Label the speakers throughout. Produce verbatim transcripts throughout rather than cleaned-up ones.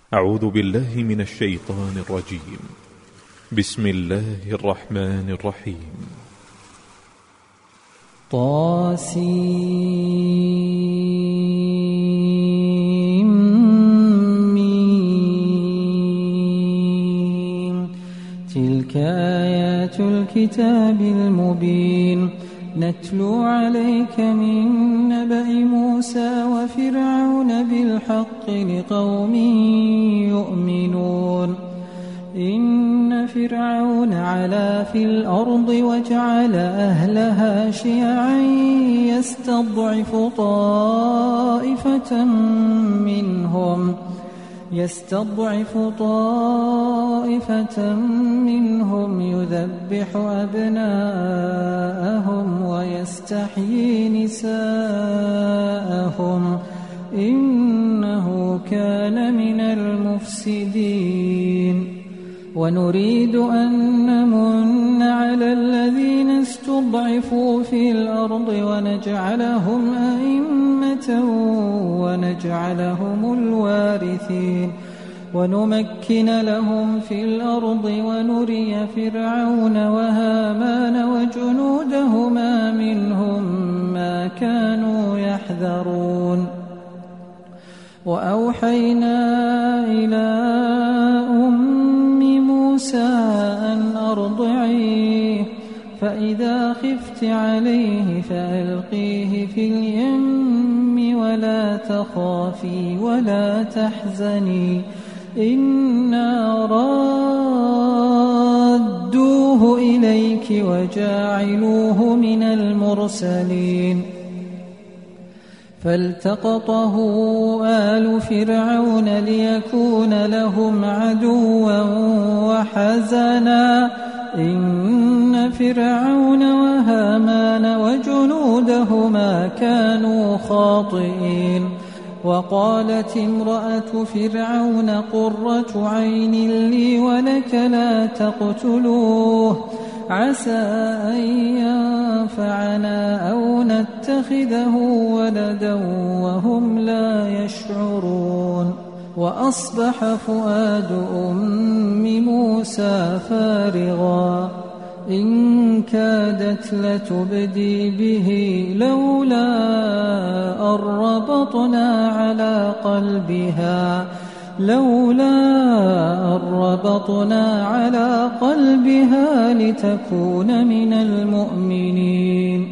Speaker 1: أعوذ بالله من الشيطان الرجيم. بسم الله الرحمن الرحيم.
Speaker 2: طاسيم تلك آيات الكتاب المبين نتلو عليك من نبأ موسى وفرعون بالحق لقوم يؤمنون. إن فرعون علا في الأرض وجعل أهلها شيعا يستضعف طائفة منهم يستضعف طائفة منهم يذبح أبناءهم ويستحيي نساءهم إنه كان من المفسدين. ونريد أن نمن على الذين استضعفوا في الأرض ونجعلهم أئمة ونجعلهم الوارثين ونمكن لهم في الأرض ونري فرعون وهامان وجنودهما منهم ما كانوا يحذرون. وأوحينا إلى أم موسى أن أرضعيه فإذا خفت عليه فألقيه في اليم ولا تخافي ولا تحزني إنا رادوه إليك وجاعلوه من المرسلين. فالتقطه آل فرعون ليكون لهم عدوا وحزنا إن فرعون وهامان وجنودهما كانوا خاطئين. وقالت امرأة فرعون قرة عين لي ولك لا تقتلوه عسى أن ينفعنا أو نتخذه ولدا وهم لا يشعرون. وأصبح فؤاد أم موسى فارغا إن كادت لتبدي به لولا أن ربطنا على قلبها لولا أن ربطنا على قلبها لتكون من المؤمنين.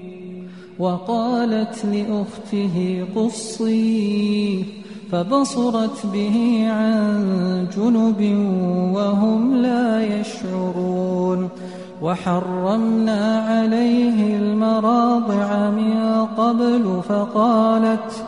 Speaker 2: وقالت لأخته قصيه فبصرت به عن جنب وهم لا يشعرون. وحرمنا عليه المراضع من قبل فقالت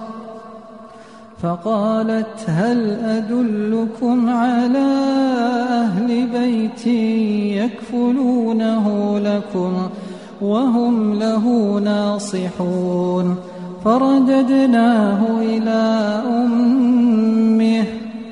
Speaker 2: فقالت هل أدلكم على أهل بيت يكفلونه لكم وهم له ناصحون. فرددناه إلى أمه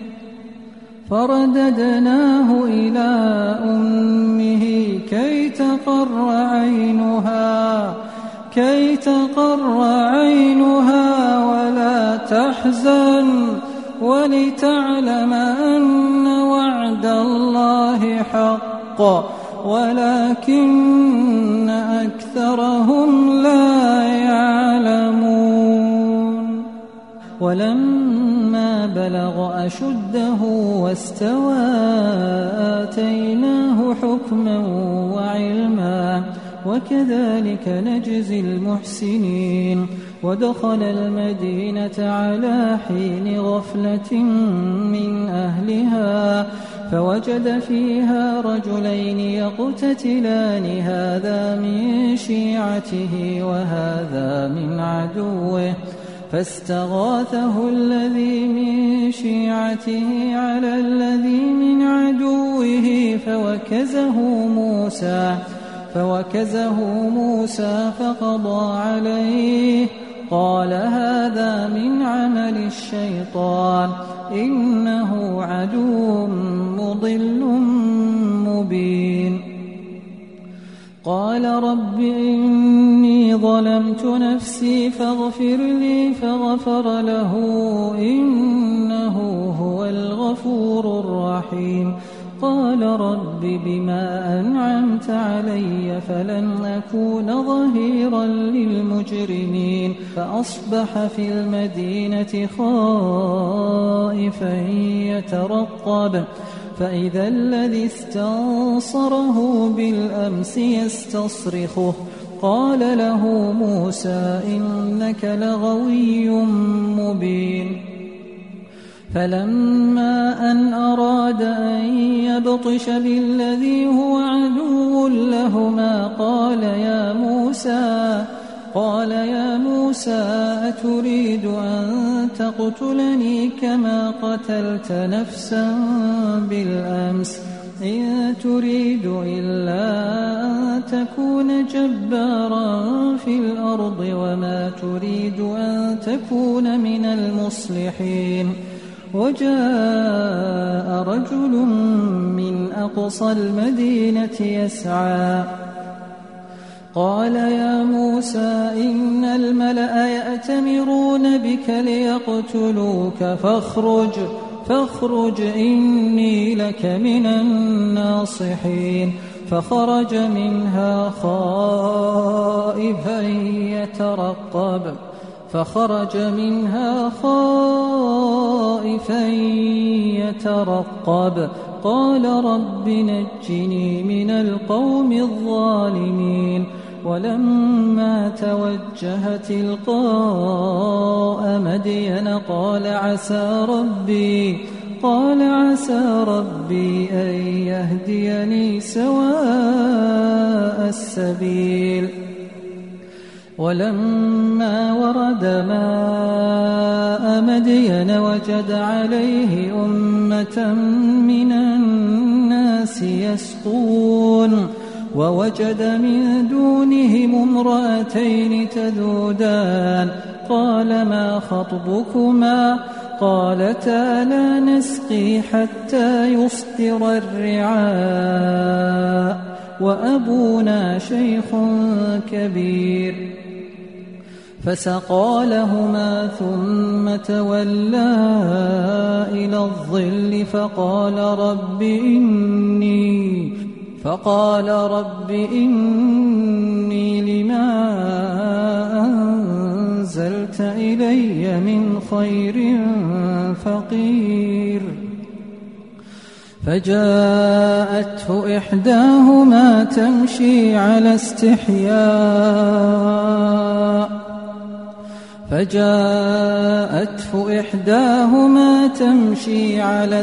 Speaker 2: فرددناه إلى أمه كي تقر عينها كي تقر عينها ولا تحزن ولتعلم أن وعد الله حق ولكن أكثرهم لا يعلمون. ولما بلغ أشده واستوى آتيناه حكما وعلما وكذلك نجزي المحسنين. ودخل المدينة على حين غفلة من أهلها فوجد فيها رجلين يقتتلان هذا من شيعته وهذا من عدوه فاستغاثه الذي من شيعته على الذي من عدوه فوكزه موسى فوكزه موسى فقضى عليه قال هذا من عمل الشيطان إنه عدو مضل مبين. قال رب إني ظلمت نفسي فاغفر لي فغفر له إنه هو الغفور الرحيم قال رب بما أنعمت علي فلن أكون ظهيرا للمجرمين فأصبح في المدينة خائفا يترقب فإذا الذي استنصره بالأمس يستصرخه قال له موسى إنك لغوي مبين فلما أن أراد أن يبطش بالذي هو عدو لهما قال يا موسى قال يا موسى أتريد أن تقتلني كما قتلت نفسا بالأمس إن تريد إلا أن تكون جبارا في الأرض وما تريد أن تكون من المصلحين وجاء رجل من أقصى المدينة يسعى قال يا موسى إن الملأ يأتمرون بك ليقتلوك فاخرج فاخرج إني لك من الناصحين فخرج منها خائفا يترقب فخرج منها خائفا يترقب قال رب نجني من القوم الظالمين ولما توجه تلقاء مدين قال عسى ربي قال عسى ربي أن يهديني سواء السبيل ولما ورد ماء مدين وجد عليه أمة من الناس يسقون ووجد من دونهم امرأتين تذودان قال ما خطبكما قالتا لا نسقي حتى يصدر الرعاء وأبونا شيخ كبير فسقى لهما ثم تولى إلى الظل فقال رب إني فقال رب إني لما أنزلت إلي من خير فقير فجاءته إحداهما تمشي على استحياء فجاءته إحداهما تمشي على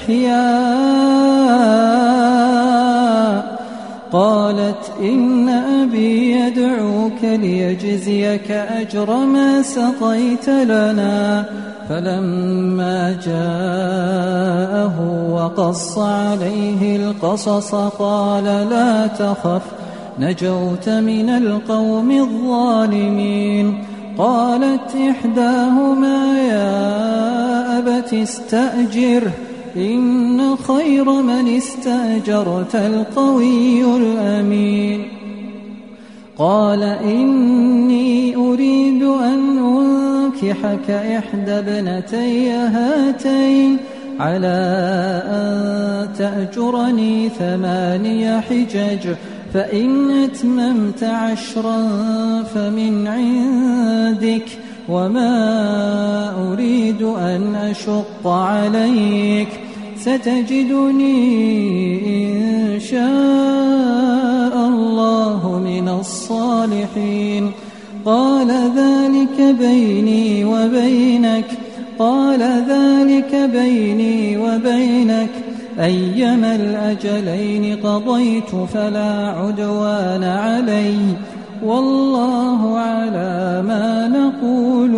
Speaker 2: استحياء قالت إن أبي يدعوك ليجزيك أجر ما سقيت لنا فلما جاءه وقص عليه القصص قال لا تخف نجوت من القوم الظالمين قالت إحداهما يا أبت استأجره إن خير من استأجرت القوي الأمين قال إني أريد أن أنكحك إحدى ابنتي هاتين على أن تأجرني ثماني حجج فإن أتممت عشرا فمن عندك وما أريد أن أشق عليك ستجدني إن شاء الله من الصالحين قال ذلك بيني وبينك قال ذلك بيني وبينك أيما الأجلين قضيت فلا عدوان علي والله على ما نقول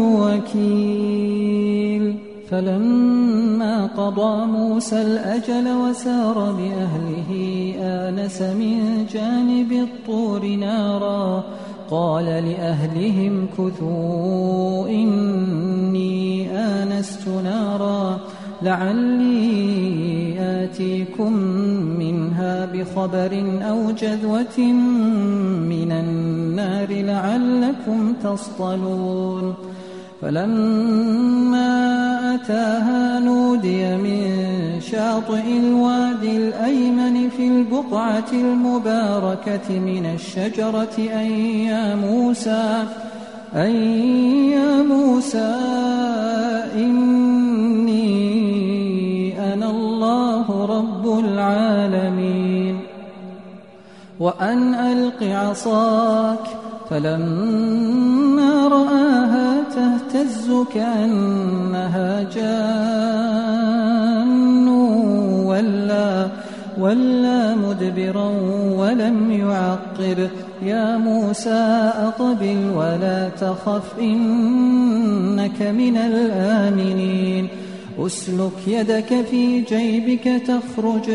Speaker 2: وكيل فلما قضى موسى الأجل وسار بأهله آنس من جانب الطور نارا قال لأهلهم كثوا إني آنست نارا لعلي آتيكم منها بخبر أو جذوة من النار لعلكم تصطلون فلما أتاها نودي من شاطئ الوادي الأيمن في البقعة المباركة من الشجرة أن يا موسى أن يا موسى إني أنا الله رب العالمين وأن ألق عصاك فلما رآها تهتز كأنها جان ولا, ولا مدبرا ولم يعقب يا موسى أقبل ولا تخف إنك من الآمنين أسلك يدك في جيبك تخرج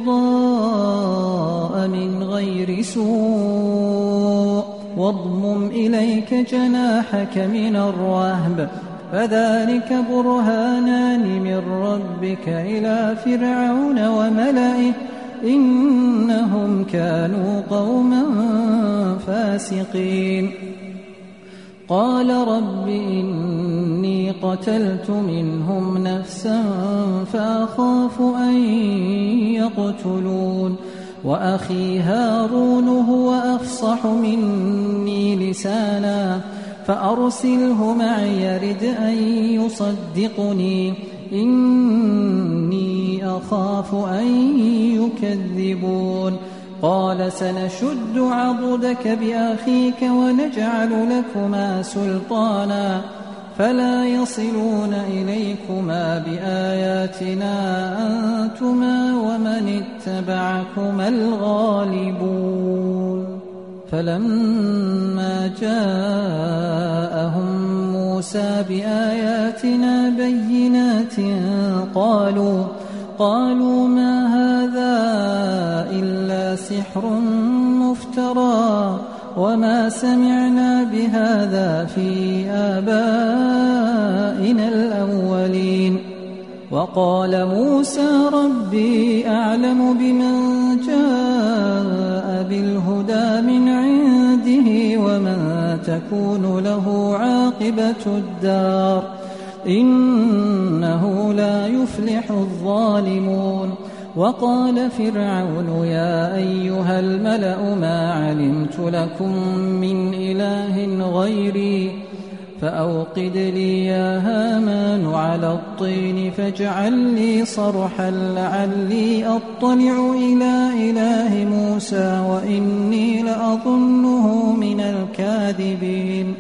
Speaker 2: بيضاء من غير سوء واضمم إليك جناحك من الرهب فذلك برهانان من ربك إلى فرعون وملئه إنهم كانوا قوما فاسقين قال رب إني قتلت منهم نفسا فأخاف أن يقتلون وأخي هارون هو أفصح مني لسانا فأرسله معي يرد أن يصدقني إني أخاف أن يكذبون قال سنشد عضدك بأخيك ونجعل لكما سلطانا فلا يصلون إليكما بآياتنا أنتما ومن اتبعكما الغالبون فلما جاءهم موسى بآياتنا بينات قالوا قالوا ما هذا إلا سحر مفترى وما سمعنا بهذا في آبائنا الأولين وقال موسى ربي أعلم بمن جاء بالهدى من عنده ومن تكون له عاقبة الدار إنه لا يفلح الظالمون وقال فرعون يا أيها الملأ ما علمت لكم من إله غيري فأوقد لي يا هامان على الطين فاجعل لي صرحا لعلي أطلع إلى إله موسى وإني لأظنه من الكاذبين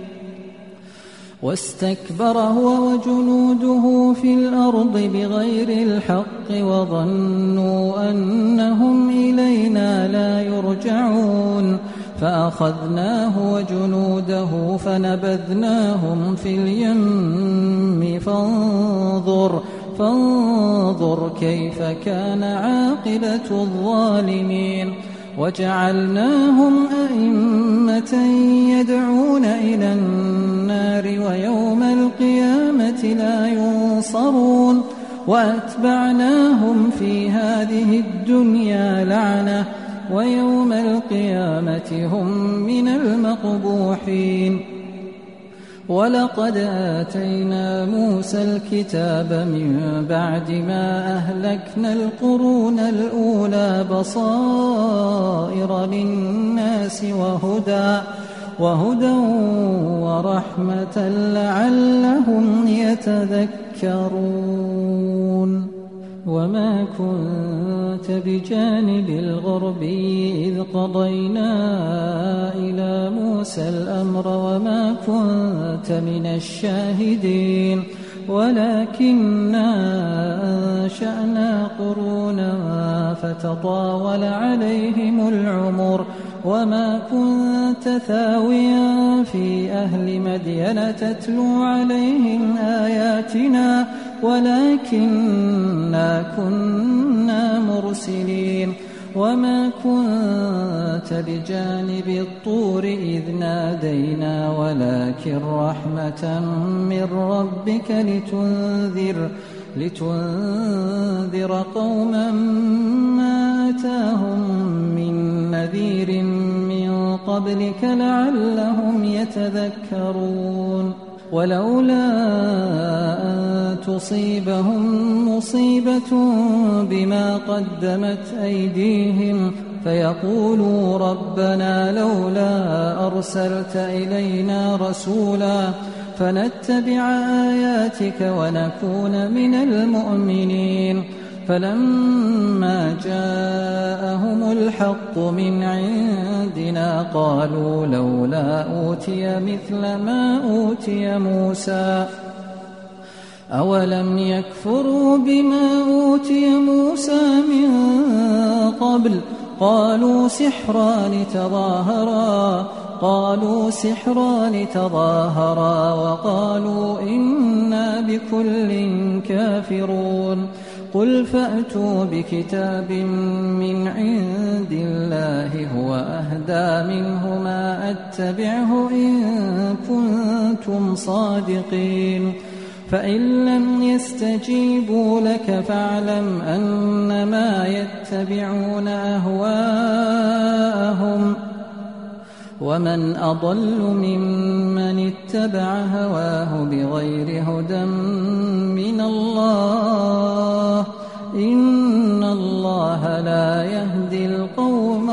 Speaker 2: واستكبر هو وجنوده في الأرض بغير الحق وظنوا أنهم إلينا لا يرجعون فأخذناه وجنوده فنبذناهم في اليم فانظر فانظر كيف كان عاقبة الظالمين وجعلناهم أئمة يدعون إلى النار ويوم القيامة لا ينصرون وأتبعناهم في هذه الدنيا لعنة ويوم القيامة هم من المقبوحين ولقد آتينا موسى الكتاب من بعد ما أهلكنا القرون الأولى بصائر للناس وهدى وهدى ورحمة لعلهم يتذكرون وما كنت بجانب الغربي إذ قضينا إلى موسى الأمر وما كنت من الشاهدين ولكننا أنشأنا قرونا فتطاول عليهم العمر وما كنت ثاويا في أهل مدين تتلو عليهم آياتنا ولكننا كنا مرسلين وما كنت بجانب الطور إذ نادينا ولكن رحمة من ربك لتنذر, لتنذر قوما ما أتاهم من نذير من قبلك لعلهم يتذكرون ولولا أن تصيبهم مصيبة بما قدمت أيديهم فيقولوا ربنا لولا أرسلت إلينا رسولا فنتبع آياتك ونكون من المؤمنين فلما جاءهم الحق من عندنا قالوا لولا أوتي مثل ما أوتي موسى أولم يكفروا بما أوتي موسى من قبل قالوا سحران تظاهرا قالوا سحران تظاهرا وقالوا إنا بكل كافرون قل فأتوا بكتاب من عند الله هو أهدى منهما أتبعه إن كنتم صادقين فإن لم يستجيبوا لك فاعلم أنما يتبعون أهواءهم ومن أضل ممن اتبع هواه بغير هدى من الله إن الله لا يهدي القوم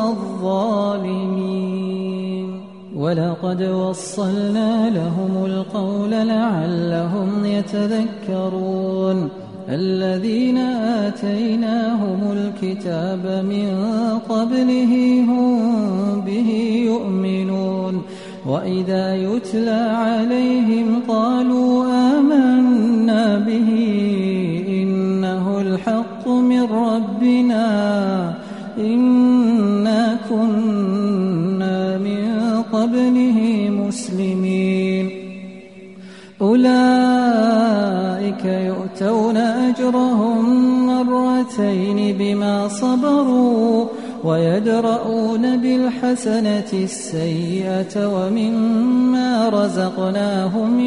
Speaker 2: الظالمين ولقد وصلنا لهم القول لعلهم يتذكرون الذين آتيناهم الكتاب من قبله هم به يؤمنون وإذا يتلى عليهم قالوا آمنا به إنه الحق من ربنا إنا كنا من قبله مسلمين أولئك يؤتون أجرهم مرتين بما صبروا ويدرؤون بالحسنة السيئة ومما رزقناهم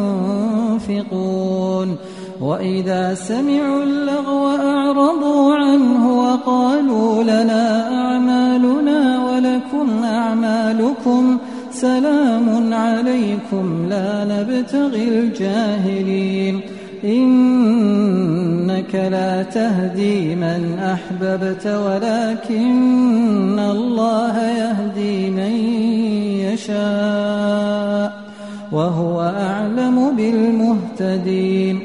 Speaker 2: ينفقون وإذا سمعوا اللغو أعرضوا عنه وقالوا لنا أعمالنا ولكم أعمالكم سلام عليكم لا نبتغي الجاهلين إنك لا تهدي من أحببت ولكن الله يهدي من يشاء وهو أعلم بالمهتدين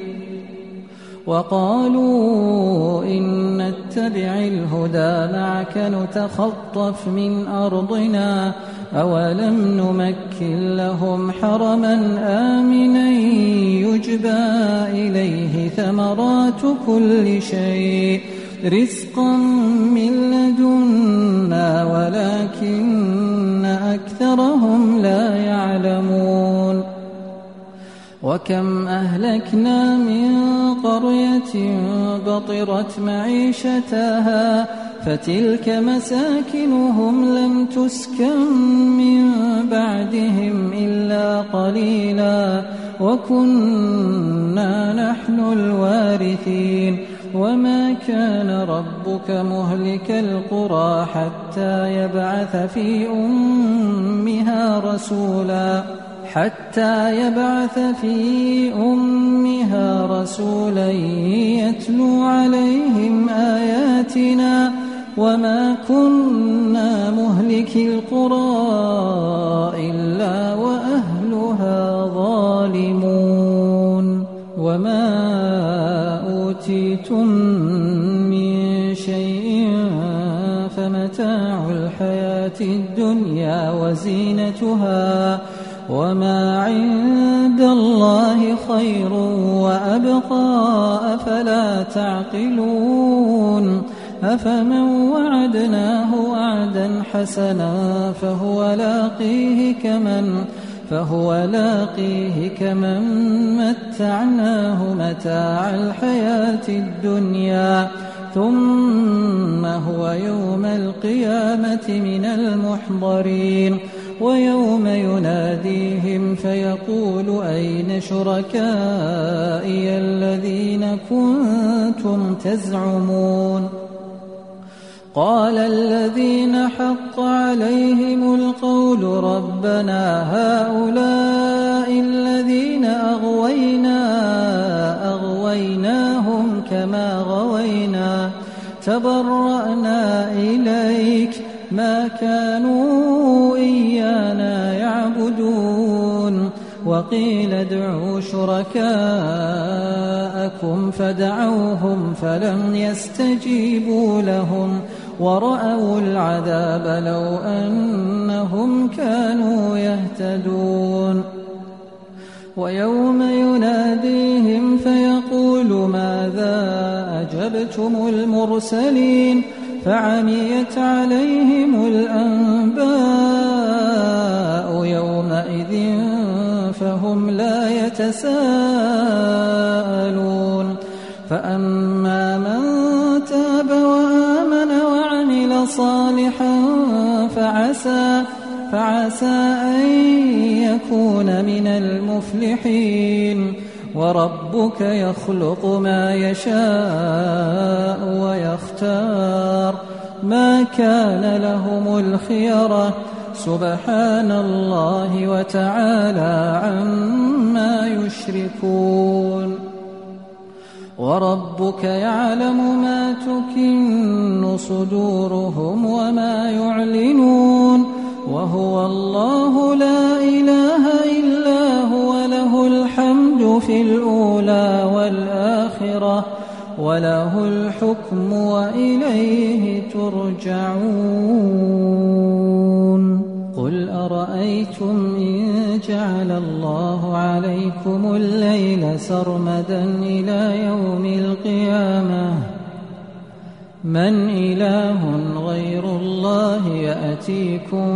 Speaker 2: وقالوا إن نتبع الهدى معك نتخطف من أرضنا أولم نمكن لهم حرما آمنا يجبى إليه ثمرات كل شيء رزقا من لدنا ولكن أكثرهم لا يعلمون وكم أهلكنا من قرية بطرت معيشتها فتلك مساكنهم لم تسكن من بعدهم إلا قليلا وكنا نحن الوارثين وما كان ربك مهلك القرى حتى يبعث في أمها رسولا حتى يبعث في أمها رسولا يتلو عليهم آياتنا وما كنا مهلك القرى إلا وأهلها ظالمون وما أوتيتم من شيء فمتاع الحياة الدنيا وزينتها وما عند الله خير وأبقى أفلا تعقلون أفمن وعدناه وعدا حسنا فهو لاقيه كمن فهو لاقيه كمن متعناه متاع الحياة الدنيا ثم هو يوم القيامة من المحضرين ويوم يناديهم فيقول أين شركائي الذين كنتم تزعمون قال الذين حق عليهم القول ربنا هؤلاء الذين أغوينا أغويناهم كما غوينا تبرأنا إليك ما كانوا إيانا يعبدون وقيل ادعوا شركاءكم فدعوهم فلم يستجيبوا لهم ورأوا العذاب لو أنهم كانوا يهتدون ويوم يناديهم فيقول ماذا أجبتم المرسلين فعميت عليهم الأنباء يومئذ فهم لا يتساءلون فأما من تاب وآمن وعمل صالحا فعسى فعسى أن يكون من المفلحين وربك يخلق ما يشاء ويختار ما كان لهم الخيرة سبحان الله وتعالى عما يشركون وربك يعلم ما تكن صدورهم وما يعلنون وهو الله لا إله إلا هو له الحمد في الأولى والآخرة وله الحكم وإليه ترجعون قل أرأيتم إن جعل الله عليكم الليل سرمدا إلى يوم القيامة من إله غير الله يأتيكم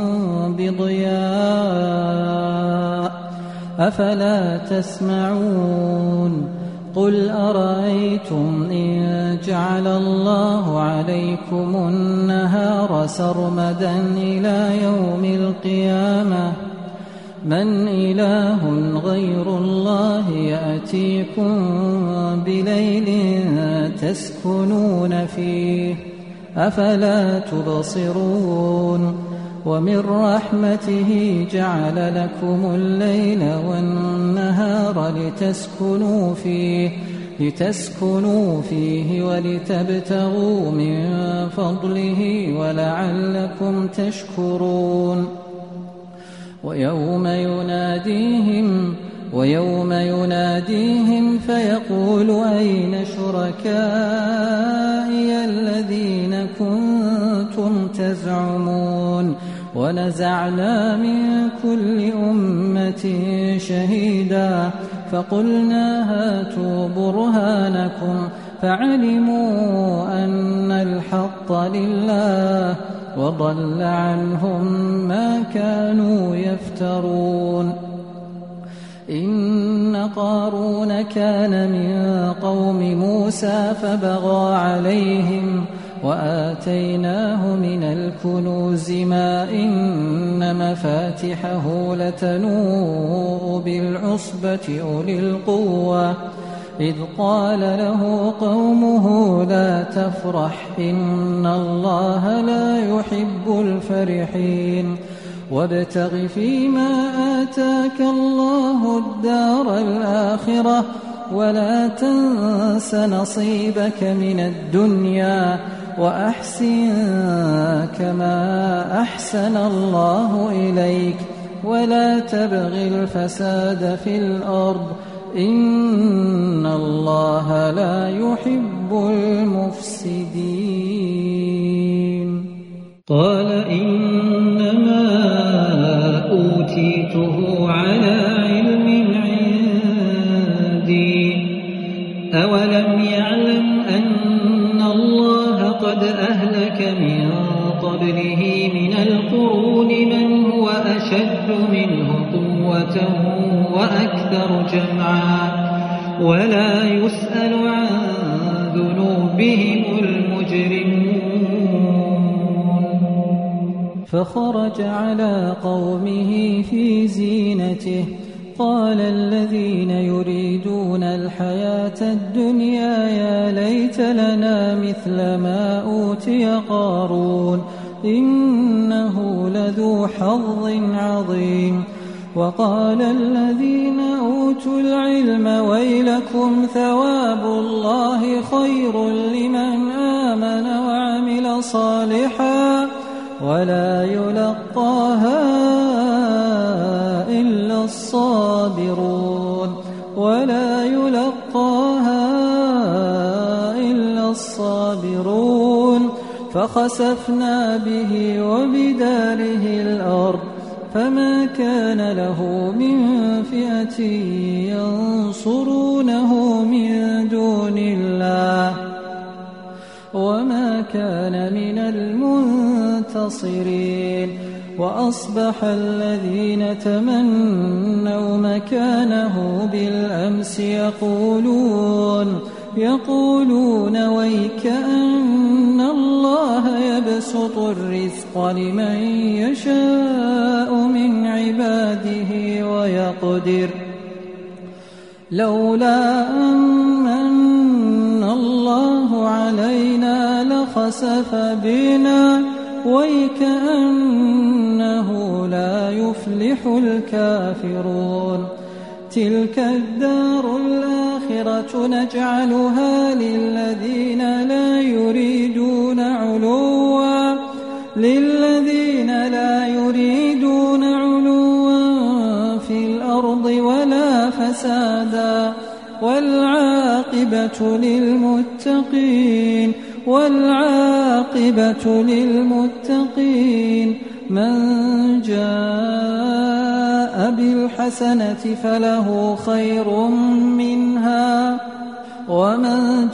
Speaker 2: بضياء أفلا تسمعون قل أرأيتم إن جعل الله عليكم النهار سرمدا إلى يوم القيامة من إله غير الله يأتيكم بليل تسكنون فيه أفلا تبصرون ومن رحمته جعل لكم الليل والنهار لتسكنوا فيه لتسكنوا فيه ولتبتغوا من فضله ولعلكم تشكرون ويوم يناديهم ويوم يناديهم فيقول أين شركائي الذين كنتم تزعمون ونزعنا من كل أمة شهيدا فقلنا هاتوا برهانكم فعلموا أن الحق لله وضل عنهم ما كانوا يفترون إن قارون كان من قوم موسى فبغى عليهم وآتيناه من الكنوز ما إن مفاتحه لتنوء بالعصبة أولي القوة إذ قال له قومه لا تفرح إن الله لا يحب الفرحين وابتغ فيما آتاك الله الدار الآخرة ولا تنس نصيبك من الدنيا وأحسن كما أحسن الله إليك ولا تبغ الفساد في الأرض إن الله لا يحب المفسدين قال إنما أوتيته على علم عندي أولم يعلم أن الله قد أهلك من قبله من القرون من هو أشد منه قوة وأكثر جمعا ولا يسأل عن ذنوبهم المجرمون فخرج على قومه في زينته قال الذين يريدون الحياة الدنيا يا ليت لنا مثل ما أوتي قارون إنه لذو حظ عظيم. وقال الذين أوتوا العلم ويلكم ثواب الله خير لمن آمن وعمل صالحا ولا يلقاها إلا الصابرون ولا يلقاها إلا الصابرون. فخسفنا به وبداره الأرض فما كان له من فئة ينصرونه من دون الله وما كان من المنتصرين. وأصبح الذين تمنوا مكانه بالأمس يقولون يقولون ويكأن الله يبسط الرزق لمن يشاء من عباده ويقدر لولا أمن الله علينا لخسف بنا ويكأنه لا يفلح الكافرون. تلك الدار الآخرة نجعلها للذين لا يريدون علوا للذين لا يريدون علوا في الأرض ولا فسادا والعاقبة للمتقين والعاقبة للمتقين. من جاء بالحسنة فله خير منها ومن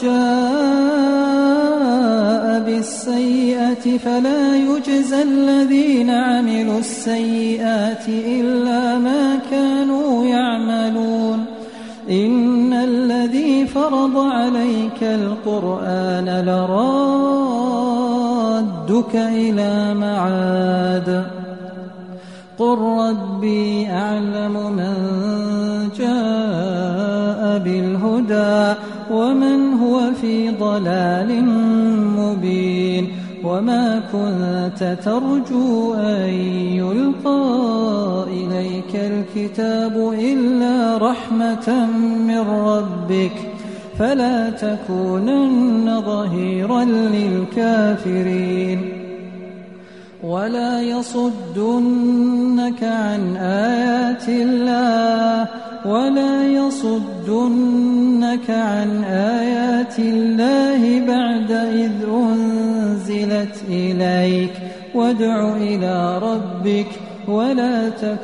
Speaker 2: جاء بالسيئة فلا يجزى الذين عملوا السيئات إلا ما كانوا يعملون. إن الذي فرض عليك القرآن لرادك إلى معاد قل ربي أعلم من جاء بالهدى ومن هو في ضلال مبين. وما كنت ترجو أن يلقى إليك الكتاب إلا رحمة من ربك فلا تكونن ظهيرا للكافرين. ولا يصدنك عن آيات الله ولا يصدنك عن آيات الله بعد إذ أنزلت إليك وادع إلى ربك ولا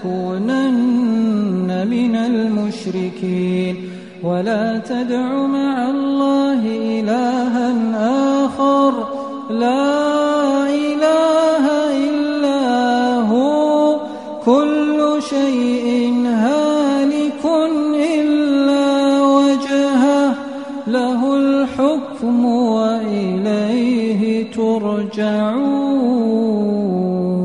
Speaker 2: تكونن من المشركين. ولا تدع مع الله إلها آخر لا إله إلا هو كل شيء هالك إلا وجهه له الحكم وإليه ترجعون.